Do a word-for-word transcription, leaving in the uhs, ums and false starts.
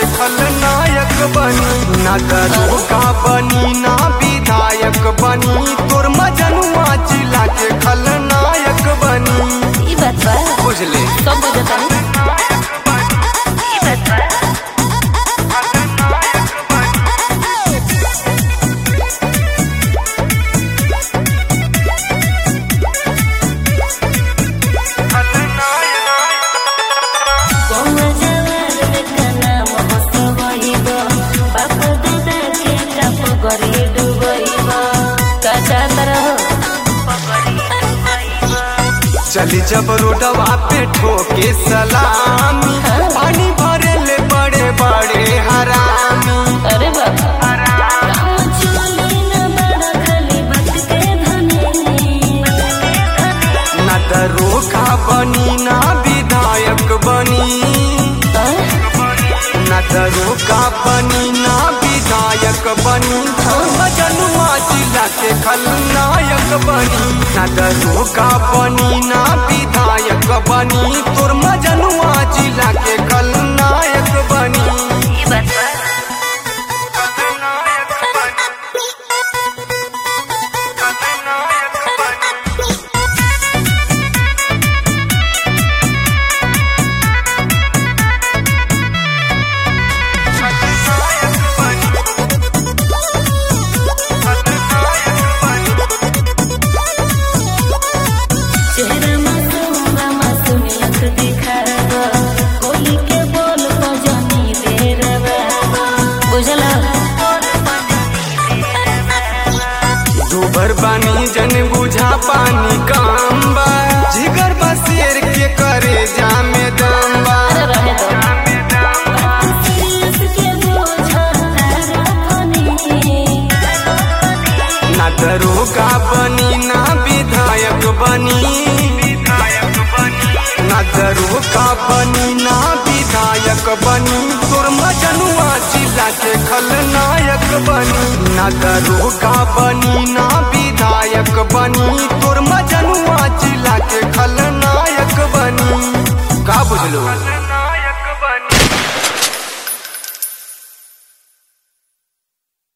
खलनायक बनी। ना दरोगा बनी ना विधायक बनी, तोर मजनुआ जिला के खलनायक बनी। ई बात बा बुझले सब बुझता नहीं। चली जब रोडवा पे ठोके सलामी, पानी भरे ले बड़े बड़े हरामी। अरे बाबा ना दरोगा बनी ना विधायक बनी, ना दरोगा बनी ना विधायक बनी, मजनुआ जिला के खलनायक बनी। ना दरोगा बनी ना विधायक बनी, तोर मजनुआ जिला के खलनायक बनी। दूबर बानी जन बुझा पानी काम बा, जिगर बसेर के करे जामे दम बा। ना दरोगा बनी ना विधायक बनी, ना दरोगा बनी ना विधायक बनी, तोर मजनुआ जिला के खलनायक बनी। ना दरोगा बनी ना विधायक बनी, तोर मजनुआ जिला के खलनायक बनी। का बुझलो?